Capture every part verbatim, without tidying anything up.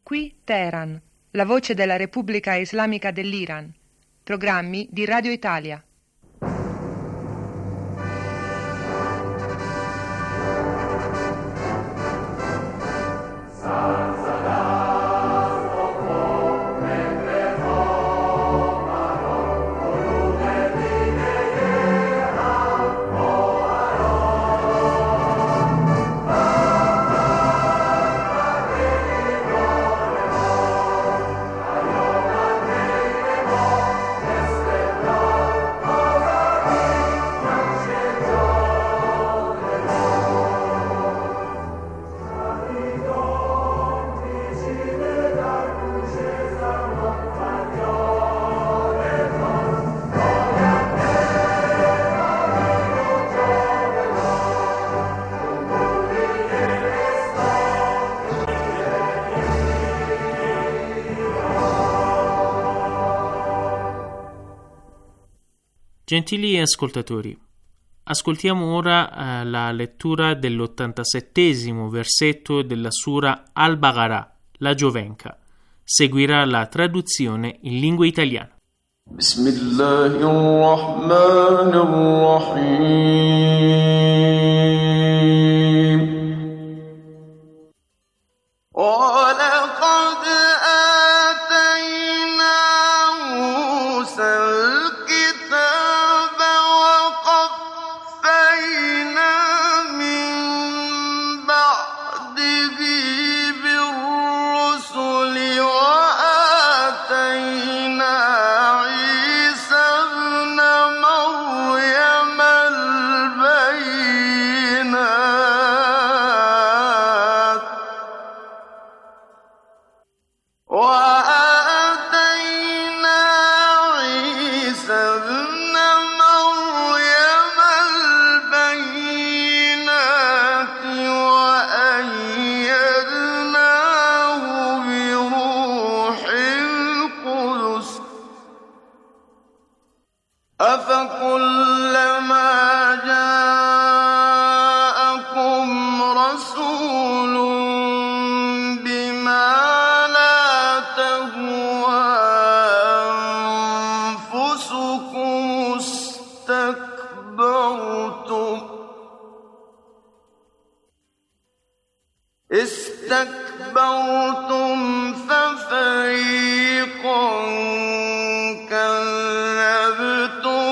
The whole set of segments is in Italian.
Qui Teheran, la voce della Repubblica Islamica dell'Iran. Programmi di Radio Italia. Gentili ascoltatori, ascoltiamo ora eh, la lettura dell'ottantasettesimo versetto della Sura Al-Baqarah, la Giovenca. Seguirà la traduzione in lingua italiana. Bismillahirrahmanirrahim. Wa laqad atayna Musa al-kitaba wa qaffayna min ba'dihi bir-rusuli wa atayna Isa ibn Maryam al-bayyinat wa أفكلما جاءكم رسول بما لا تهوى أنفسكم استكبرتم استكبرتم ففريقا كذبتم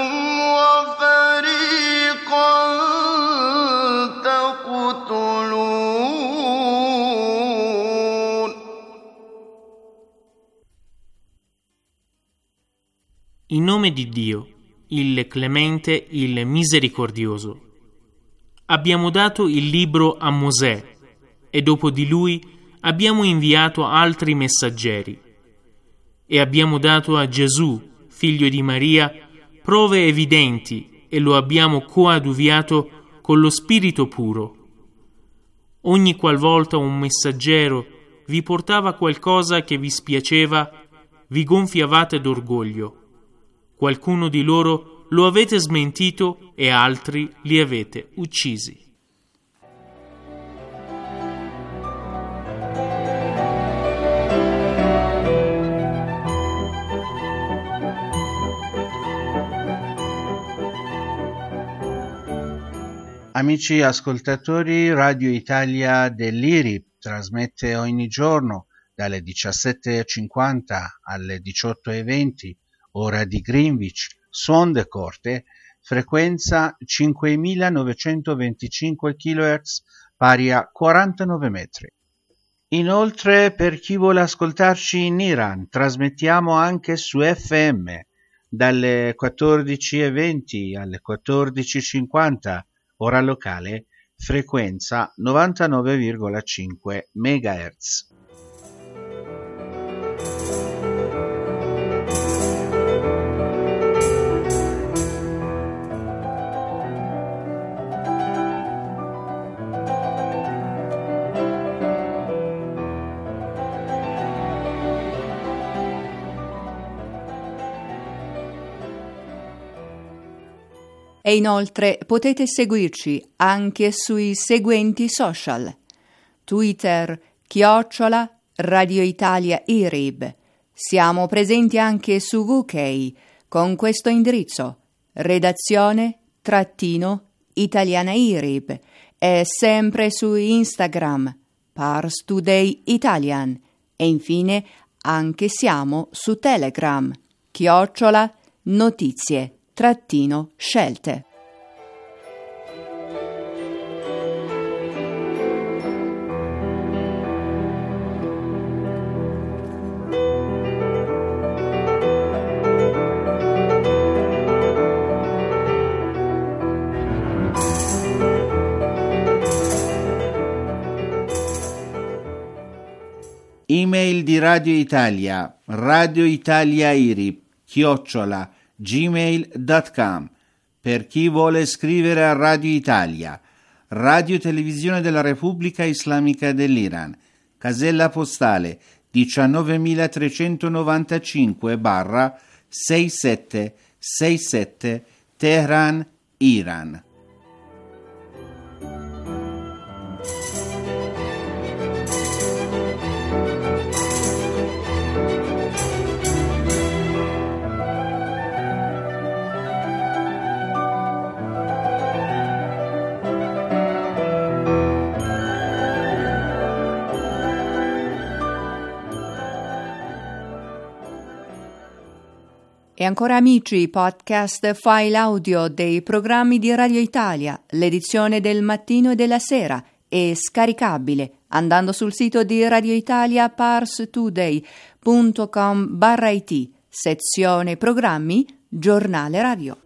وفريقا تقتلون. In nome di Dio, il Clemente, il Misericordioso. Abbiamo dato il libro a Mosè e dopo di lui abbiamo inviato altri messaggeri e abbiamo dato a Gesù, figlio di Maria, prove evidenti e lo abbiamo coadiuviato con lo Spirito puro. Ogni qualvolta un messaggero vi portava qualcosa che vi spiaceva, vi gonfiavate d'orgoglio. Qualcuno di loro lo avete smentito e altri li avete uccisi. Amici ascoltatori, Radio Italia dell'I R I P trasmette ogni giorno dalle diciassette e cinquanta alle diciotto e venti, ora di Greenwich, su onde corte, frequenza cinquemilanovecentoventicinque chilohertz, pari a quarantanove metri. Inoltre, per chi vuole ascoltarci in Iran, trasmettiamo anche su F M dalle quattordici e venti alle quattordici e cinquanta, ora locale, frequenza novantanove virgola cinque megahertz. E inoltre potete seguirci anche sui seguenti social: Twitter chiocciola Radio Italia I R I B. Siamo presenti anche su V K con questo indirizzo: redazione trattino italiana I R I B, e sempre su Instagram Pars Today Italian, e infine anche siamo su Telegram chiocciola notizie trattino scelte. Email di Radio Italia, Radio Italia I R I B, chiocciola, gmail punto com. Per chi vuole scrivere a Radio Italia, Radio Televisione della Repubblica Islamica dell'Iran, casella postale diciannovemilatrecentonovantacinque sessantasette sessantasette, Teheran, Iran. E ancora amici, podcast file audio dei programmi di Radio Italia, l'edizione del mattino e della sera, è scaricabile andando sul sito di Radio Italia parstoday punto com barra it, sezione programmi, giornale radio.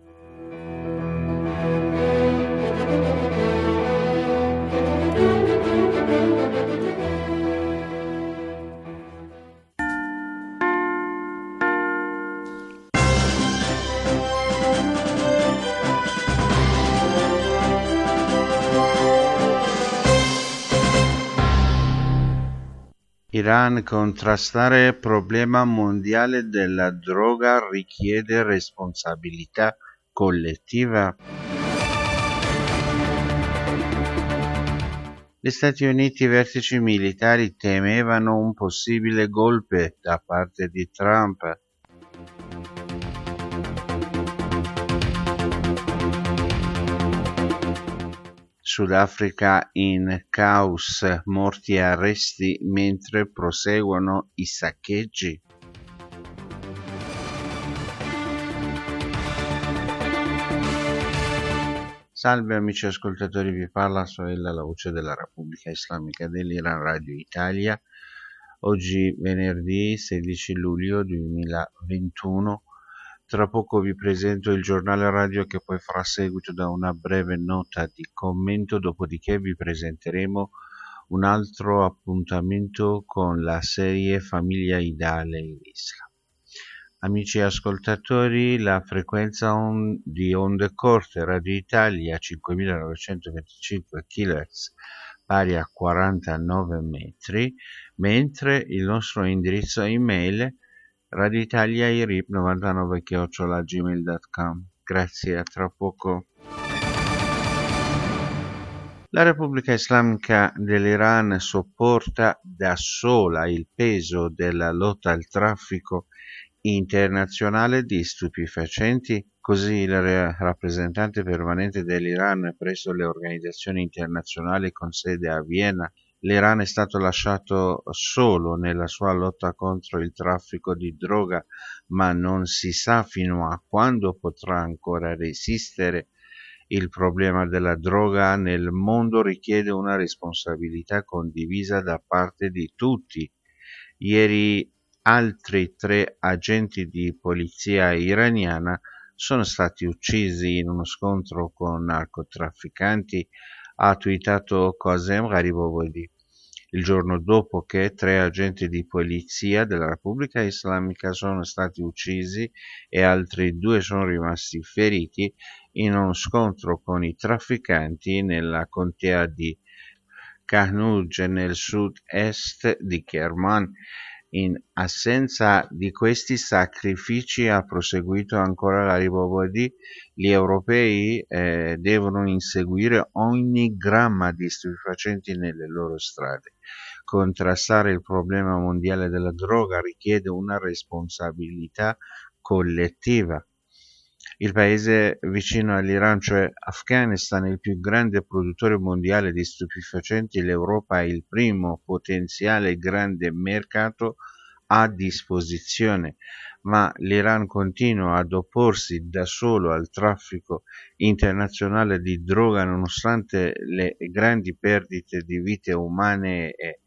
Iran, contrastare problema mondiale della droga richiede responsabilità collettiva. Gli Stati Uniti, i vertici militari temevano un possibile golpe da parte di Trump. Sudafrica in caos, morti e arresti mentre proseguono i saccheggi. Salve amici ascoltatori, vi parla Soella, la voce della Repubblica Islamica dell'Iran, Radio Italia. Oggi venerdì sedici luglio duemilaventuno. Tra poco vi presento il giornale radio che poi farà seguito da una breve nota di commento, dopodiché vi presenteremo un altro appuntamento con la serie Famiglia Ideale in Islam. Amici ascoltatori, la frequenza on- di onde corte Radio Italia cinquemilanovecentoventicinque chilohertz pari a quarantanove metri, mentre il nostro indirizzo email Radio Italia I R I B novantanove chiocciola gmail punto com. Grazie, a tra poco. La Repubblica Islamica dell'Iran sopporta da sola il peso della lotta al traffico internazionale di stupefacenti, così il rappresentante permanente dell'Iran presso le organizzazioni internazionali con sede a Vienna. L'Iran è stato lasciato solo nella sua lotta contro il traffico di droga, ma non si sa fino a quando potrà ancora resistere. Il problema della droga nel mondo richiede una responsabilità condivisa da parte di tutti. Ieri altri tre agenti di polizia iraniana sono stati uccisi in uno scontro con narcotrafficanti, ha twittato Qasem Gharibabadi, il giorno dopo che tre agenti di polizia della Repubblica Islamica sono stati uccisi e altri due sono rimasti feriti in uno scontro con i trafficanti nella contea di Kahnuj nel sud-est di Kerman. In assenza di questi sacrifici, ha proseguito ancora Gharibabadi, gli europei eh, devono inseguire ogni gramma di stupefacenti nelle loro strade. contrastare il problema mondiale della droga richiede una responsabilità collettiva. Il paese vicino all'Iran, cioè Afghanistan, è il più grande produttore mondiale di stupefacenti. L'Europa è il primo potenziale grande mercato a disposizione, ma l'Iran continua ad opporsi da solo al traffico internazionale di droga nonostante le grandi perdite di vite umane e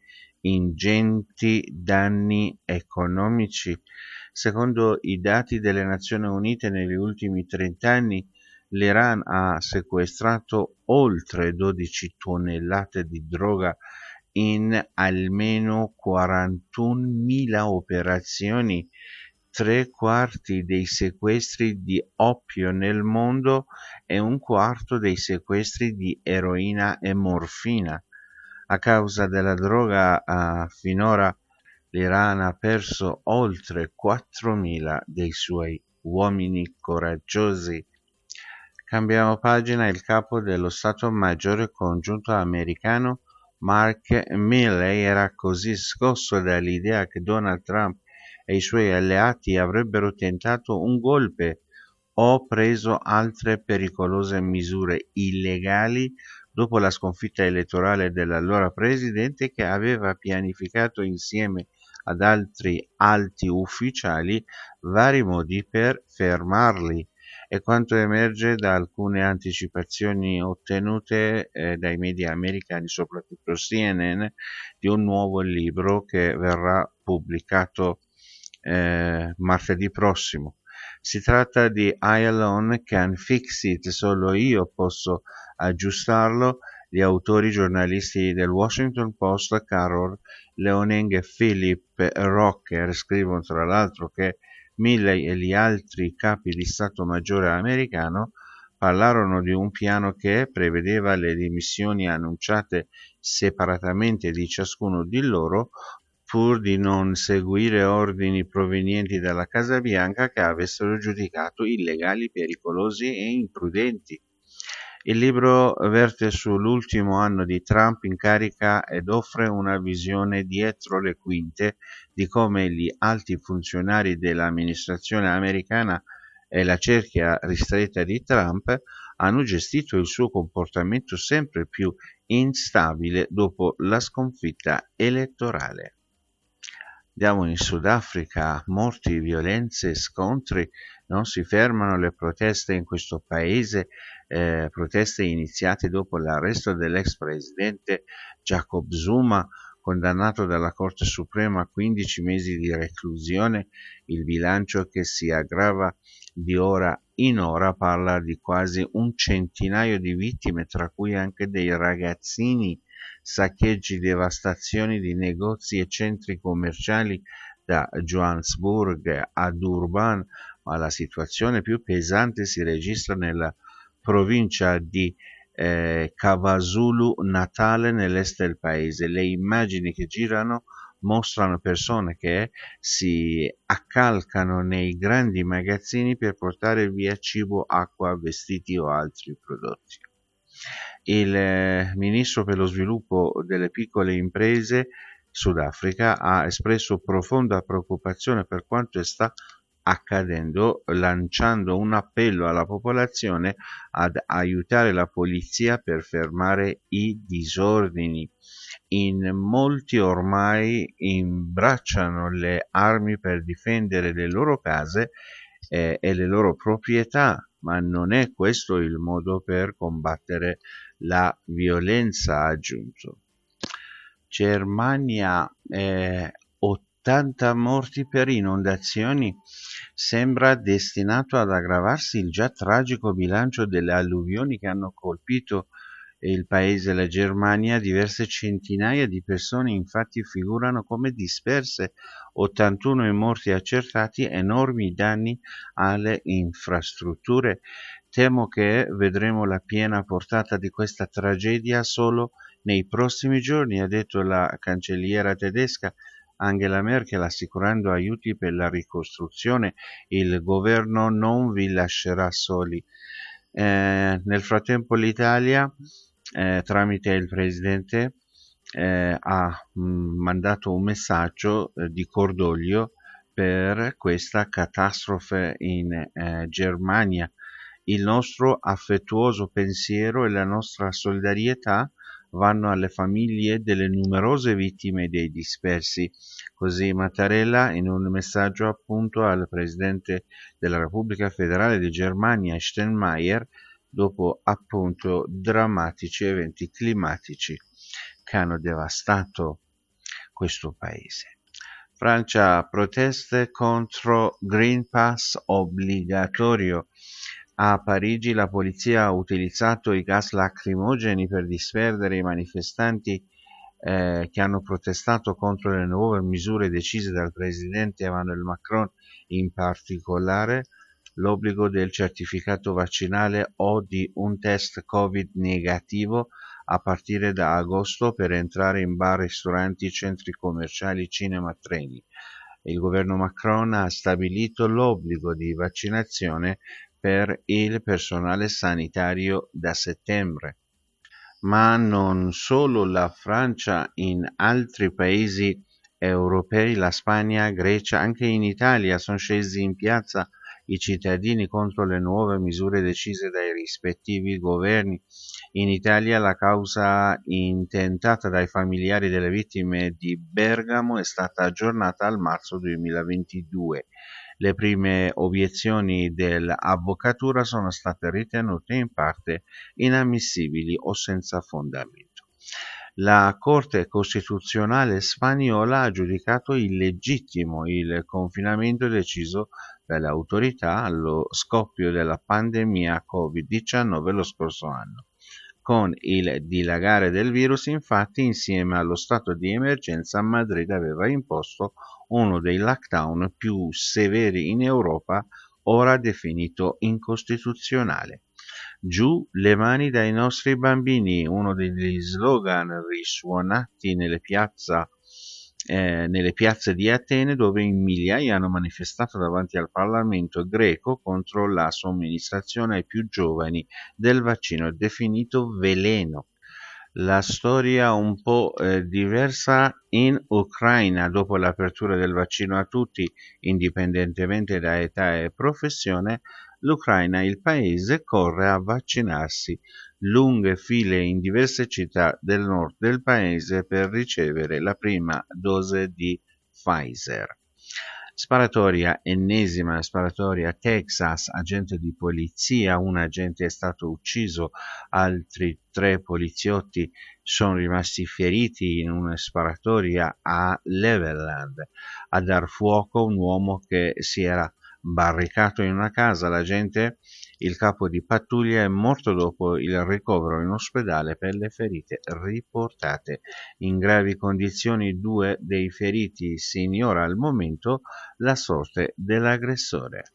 ingenti danni economici. Secondo i dati delle Nazioni Unite, negli ultimi trent'anni l'Iran ha sequestrato oltre dodici tonnellate di droga in almeno quarantunomila operazioni, tre quarti dei sequestri di oppio nel mondo e un quarto dei sequestri di eroina e morfina. A causa della droga, uh, finora l'Iran ha perso oltre quattromila dei suoi uomini coraggiosi. Cambiamo pagina. Il capo dello Stato Maggiore Congiunto americano Mark Milley era così scosso dall'idea che Donald Trump e i suoi alleati avrebbero tentato un golpe o preso altre pericolose misure illegali dopo la sconfitta elettorale dell'allora presidente, che aveva pianificato insieme ad altri alti ufficiali vari modi per fermarli. E quanto emerge da alcune anticipazioni ottenute eh, dai media americani, soprattutto C N N, di un nuovo libro che verrà pubblicato eh, martedì prossimo. Si tratta di I Alone Can Fix It, solo io posso aggiustarlo. Gli autori giornalisti del Washington Post, Carol Leoning e Philip Rocker, scrivono tra l'altro che Milley e gli altri capi di Stato Maggiore americano parlarono di un piano che prevedeva le dimissioni annunciate separatamente di ciascuno di loro, pur di non seguire ordini provenienti dalla Casa Bianca che avessero giudicato illegali, pericolosi e imprudenti. Il libro verte sull'ultimo anno di Trump in carica ed offre una visione dietro le quinte di come gli alti funzionari dell'amministrazione americana e la cerchia ristretta di Trump hanno gestito il suo comportamento sempre più instabile dopo la sconfitta elettorale. Andiamo in Sudafrica. Morti, violenze, scontri. Non si fermano le proteste in questo paese, eh, proteste iniziate dopo l'arresto dell'ex presidente Jacob Zuma, condannato dalla Corte Suprema a quindici mesi di reclusione. Il bilancio, che si aggrava di ora in ora, parla di quasi un centinaio di vittime, tra cui anche dei ragazzini, saccheggi, devastazioni di negozi e centri commerciali da Johannesburg a Durban, ma la situazione più pesante si registra nella provincia di eh, KwaZulu-Natal, nell'est del paese. Le immagini che girano mostrano persone che si accalcano nei grandi magazzini per portare via cibo, acqua, vestiti o altri prodotti. Il eh, ministro per lo sviluppo delle piccole imprese Sudafrica ha espresso profonda preoccupazione per quanto sta accadendo, lanciando un appello alla popolazione ad aiutare la polizia per fermare i disordini. In molti ormai imbracciano le armi per difendere le loro case eh, e le loro proprietà, ma non è questo il modo per combattere la violenza, ha aggiunto. Germania, eh, ottanta morti per inondazioni. Sembra destinato ad aggravarsi il già tragico bilancio delle alluvioni che hanno colpito il paese. La Germania, diverse centinaia di persone infatti figurano come disperse, ottantuno i morti accertati, enormi danni alle infrastrutture. Temo che vedremo la piena portata di questa tragedia solo nei prossimi giorni, ha detto la cancelliera tedesca Angela Merkel, assicurando aiuti per la ricostruzione. Il governo non vi lascerà soli. Eh, nel frattempo l'Italia, eh, tramite il presidente, eh, ha mh, mandato un messaggio eh, di cordoglio per questa catastrofe in eh, Germania. Il nostro affettuoso pensiero e la nostra solidarietà vanno alle famiglie delle numerose vittime dei dispersi. Così Mattarella, in un messaggio appunto al Presidente della Repubblica Federale di Germania, Steinmeier, dopo appunto drammatici eventi climatici che hanno devastato questo paese. Francia, proteste contro Green Pass obbligatorio. A Parigi la polizia ha utilizzato i gas lacrimogeni per disperdere i manifestanti eh, che hanno protestato contro le nuove misure decise dal presidente Emmanuel Macron, in particolare l'obbligo del certificato vaccinale o di un test Covid negativo a partire da agosto per entrare in bar, ristoranti, centri commerciali, cinema, treni. Il governo Macron ha stabilito l'obbligo di vaccinazione per il personale sanitario da settembre. Ma non solo la Francia, in altri paesi europei, la Spagna, Grecia, anche in Italia sono scesi in piazza i cittadini contro le nuove misure decise dai rispettivi governi. In Italia la causa intentata dai familiari delle vittime di Bergamo è stata aggiornata al marzo duemilaventidue. Le prime obiezioni dell'avvocatura sono state ritenute in parte inammissibili o senza fondamento. La Corte Costituzionale spagnola ha giudicato illegittimo il confinamento deciso dalle autorità allo scoppio della pandemia covid diciannove lo scorso anno. Con il dilagare del virus, infatti, insieme allo stato di emergenza, Madrid aveva imposto uno dei lockdown più severi in Europa, ora definito incostituzionale. Giù le mani dai nostri bambini, uno degli slogan risuonati nelle piazze Eh, nelle piazze di Atene, dove in migliaia hanno manifestato davanti al Parlamento greco contro la somministrazione ai più giovani del vaccino definito veleno. La storia un po' eh, diversa in Ucraina. Dopo l'apertura del vaccino a tutti, indipendentemente da età e professione, l'Ucraina, il paese, corre a vaccinarsi. Lunghe file in diverse città del nord del paese per ricevere la prima dose di Pfizer. Sparatoria, ennesima sparatoria a Texas, agente di polizia, un agente è stato ucciso, altri tre poliziotti sono rimasti feriti in una sparatoria a Cleveland. A dar fuoco un uomo che si era barricato in una casa. L'agente, il capo di pattuglia, è morto dopo il ricovero in ospedale per le ferite riportate. In gravi condizioni due dei feriti. Si ignora al momento la sorte dell'aggressore.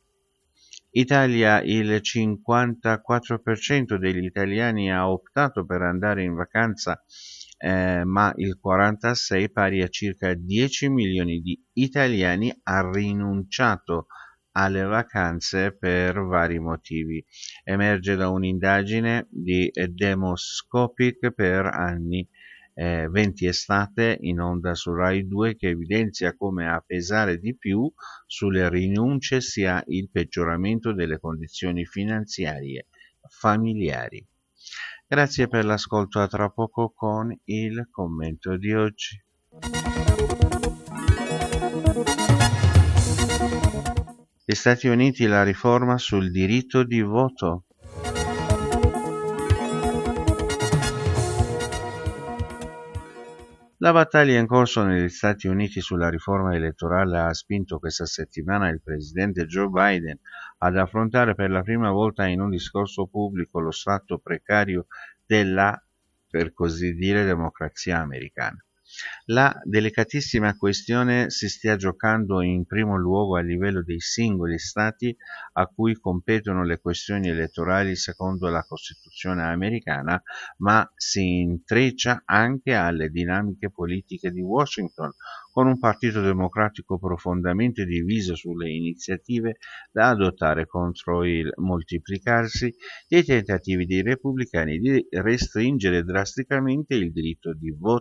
Italia, il cinquantaquattro per cento degli italiani ha optato per andare in vacanza, eh, ma il quarantasei per cento, pari a circa dieci milioni di italiani, ha rinunciato alle vacanze per vari motivi. Emerge da un'indagine di Demoscopic per anni eh, venti estate in onda su Rai due, che evidenzia come a pesare di più sulle rinunce sia il peggioramento delle condizioni finanziarie familiari. Grazie per l'ascolto, a tra poco con il commento di oggi. Gli Stati Uniti, la riforma sul diritto di voto. La battaglia in corso negli Stati Uniti sulla riforma elettorale ha spinto questa settimana il presidente Joe Biden ad affrontare per la prima volta in un discorso pubblico lo stato precario della, per così dire, democrazia americana. La delicatissima questione si stia giocando in primo luogo a livello dei singoli stati a cui competono le questioni elettorali secondo la Costituzione americana, ma si intreccia anche alle dinamiche politiche di Washington, con un partito democratico profondamente diviso sulle iniziative da adottare contro il moltiplicarsi dei tentativi dei repubblicani di restringere drasticamente il diritto di voto.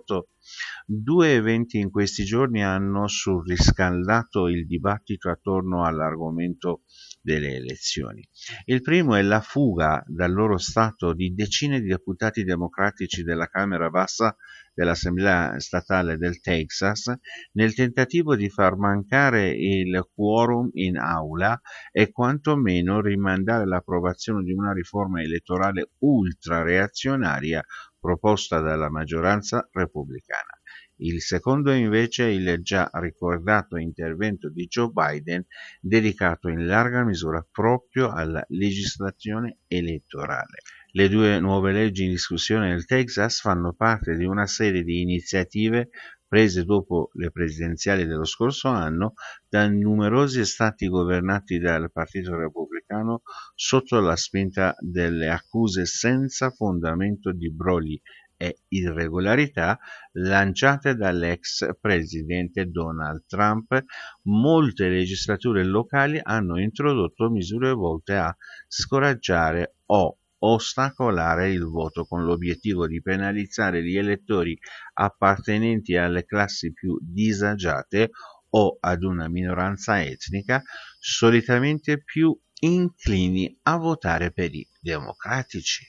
Due eventi in questi giorni hanno surriscaldato il dibattito attorno all'argomento delle elezioni. Il primo è la fuga dal loro stato di decine di deputati democratici della Camera Bassa dell'Assemblea statale del Texas nel tentativo di far mancare il quorum in aula e quantomeno rimandare l'approvazione di una riforma elettorale ultra-reazionaria proposta dalla maggioranza repubblicana. Il secondo invece è il già ricordato intervento di Joe Biden dedicato in larga misura proprio alla legislazione elettorale. Le due nuove leggi in discussione nel Texas fanno parte di una serie di iniziative prese dopo le presidenziali dello scorso anno da numerosi stati governati dal Partito Repubblicano sotto la spinta delle accuse senza fondamento di brogli e irregolarità lanciate dall'ex presidente Donald Trump. Molte legislature locali hanno introdotto misure volte a scoraggiare o ostacolare il voto con l'obiettivo di penalizzare gli elettori appartenenti alle classi più disagiate o ad una minoranza etnica solitamente più inclini a votare per i democratici.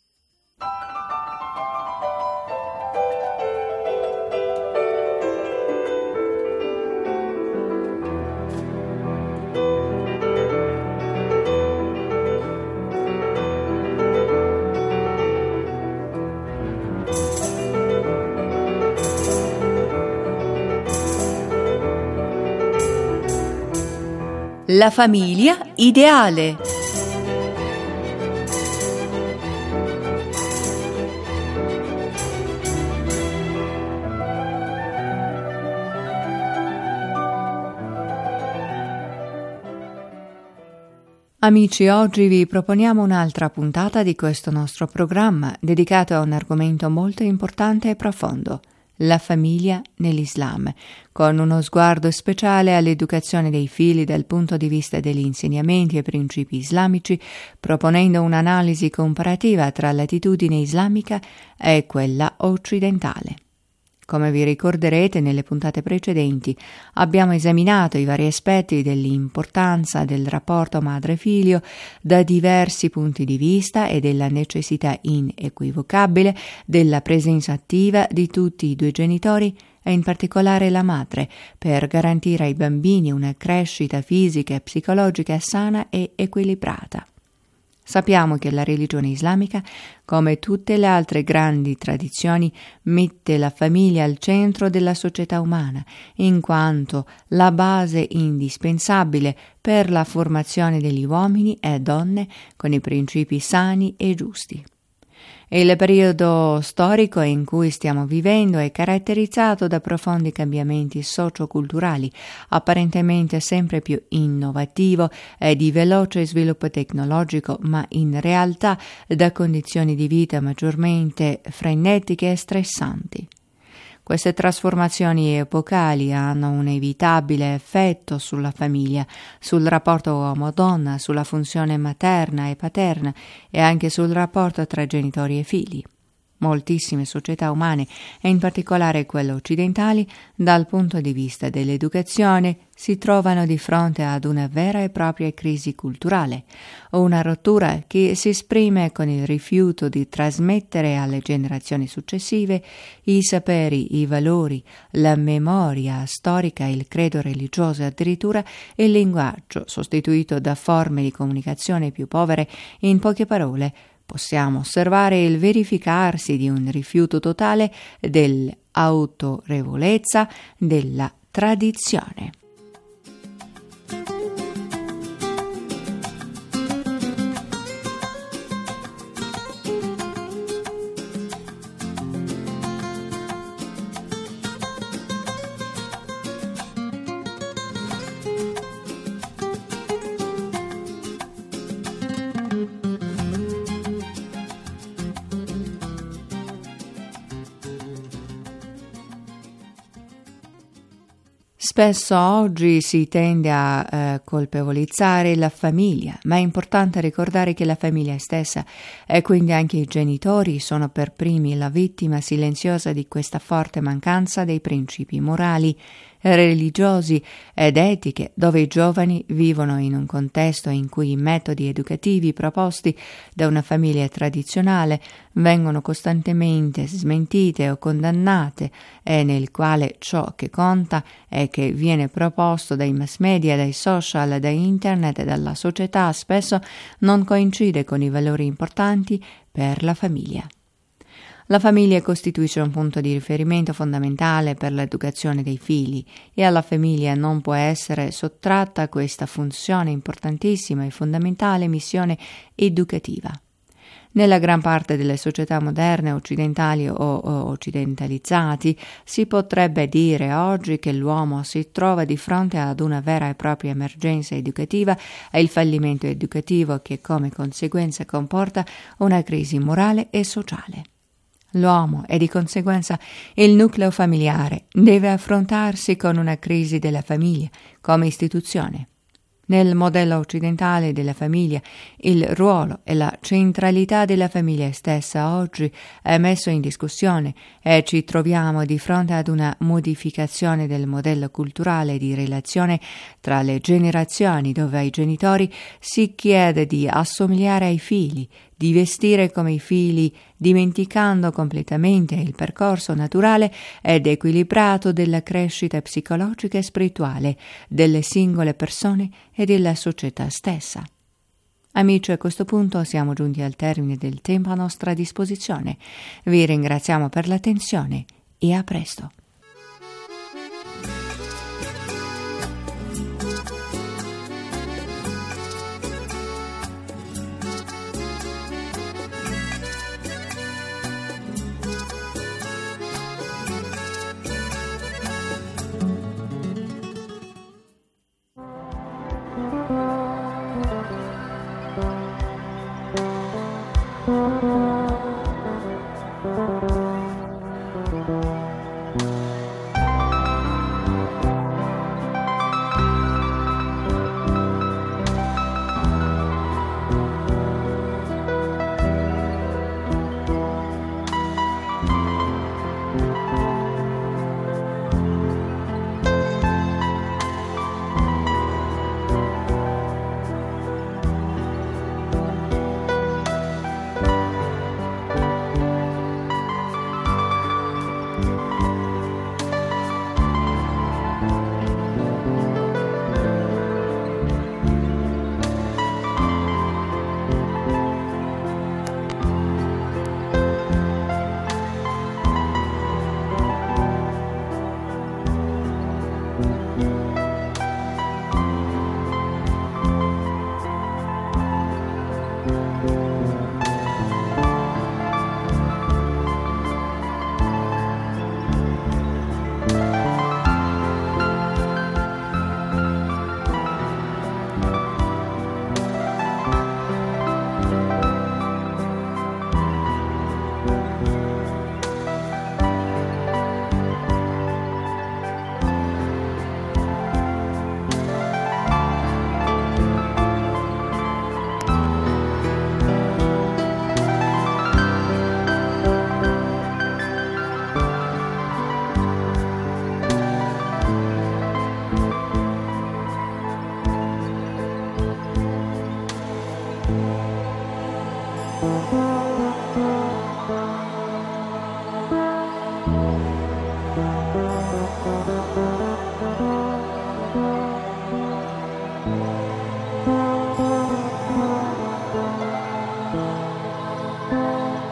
La famiglia ideale. Amici, oggi vi proponiamo un'altra puntata di questo nostro programma dedicato a un argomento molto importante e profondo: la famiglia nell'Islam, con uno sguardo speciale all'educazione dei figli dal punto di vista degli insegnamenti e principi islamici, proponendo un'analisi comparativa tra l'attitudine islamica e quella occidentale. Come vi ricorderete, nelle puntate precedenti abbiamo esaminato i vari aspetti dell'importanza del rapporto madre-figlio da diversi punti di vista e della necessità inequivocabile della presenza attiva di tutti i due genitori e in particolare la madre per garantire ai bambini una crescita fisica e psicologica sana e equilibrata. Sappiamo che la religione islamica, come tutte le altre grandi tradizioni, mette la famiglia al centro della società umana, in quanto la base indispensabile per la formazione degli uomini e donne con i principi sani e giusti. Il periodo storico in cui stiamo vivendo è caratterizzato da profondi cambiamenti socioculturali, apparentemente sempre più innovativo e di veloce sviluppo tecnologico, ma in realtà da condizioni di vita maggiormente frenetiche e stressanti. Queste trasformazioni epocali hanno un inevitabile effetto sulla famiglia, sul rapporto uomo-donna, sulla funzione materna e paterna e anche sul rapporto tra genitori e figli. Moltissime società umane, e in particolare quelle occidentali, dal punto di vista dell'educazione, si trovano di fronte ad una vera e propria crisi culturale, una rottura che si esprime con il rifiuto di trasmettere alle generazioni successive i saperi, i valori, la memoria storica, il credo religioso e addirittura il linguaggio, sostituito da forme di comunicazione più povere. In poche parole, possiamo osservare il verificarsi di un rifiuto totale dell'autorevolezza della tradizione. Spesso oggi si tende a eh, colpevolizzare la famiglia, ma è importante ricordare che la famiglia stessa e quindi anche i genitori sono per primi la vittima silenziosa di questa forte mancanza dei principi morali, religiosi ed etiche, dove i giovani vivono in un contesto in cui i metodi educativi proposti da una famiglia tradizionale vengono costantemente smentite o condannate e nel quale ciò che conta è che viene proposto dai mass media, dai social, da internet e dalla società spesso non coincide con i valori importanti per la famiglia. La famiglia costituisce un punto di riferimento fondamentale per l'educazione dei figli e alla famiglia non può essere sottratta questa funzione importantissima e fondamentale missione educativa. Nella gran parte delle società moderne, occidentali o, o occidentalizzati, si potrebbe dire oggi che l'uomo si trova di fronte ad una vera e propria emergenza educativa e il fallimento educativo che come conseguenza comporta una crisi morale e sociale. L'uomo e di conseguenza il nucleo familiare deve affrontarsi con una crisi della famiglia come istituzione. Nel modello occidentale della famiglia, il ruolo e la centralità della famiglia stessa oggi è messo in discussione e ci troviamo di fronte ad una modificazione del modello culturale di relazione tra le generazioni, dove ai genitori si chiede di assomigliare ai figli, di vestire come i figli, dimenticando completamente il percorso naturale ed equilibrato della crescita psicologica e spirituale delle singole persone e della società stessa. Amici, a questo punto siamo giunti al termine del tempo a nostra disposizione. Vi ringraziamo per l'attenzione e a presto.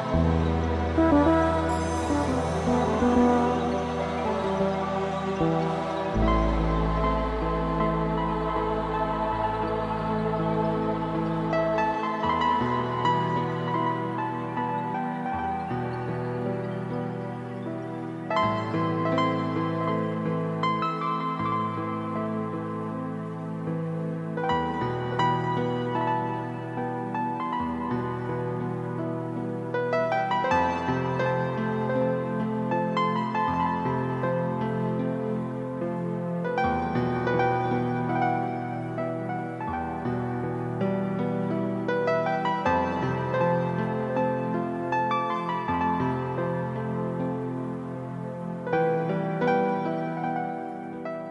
Thank you.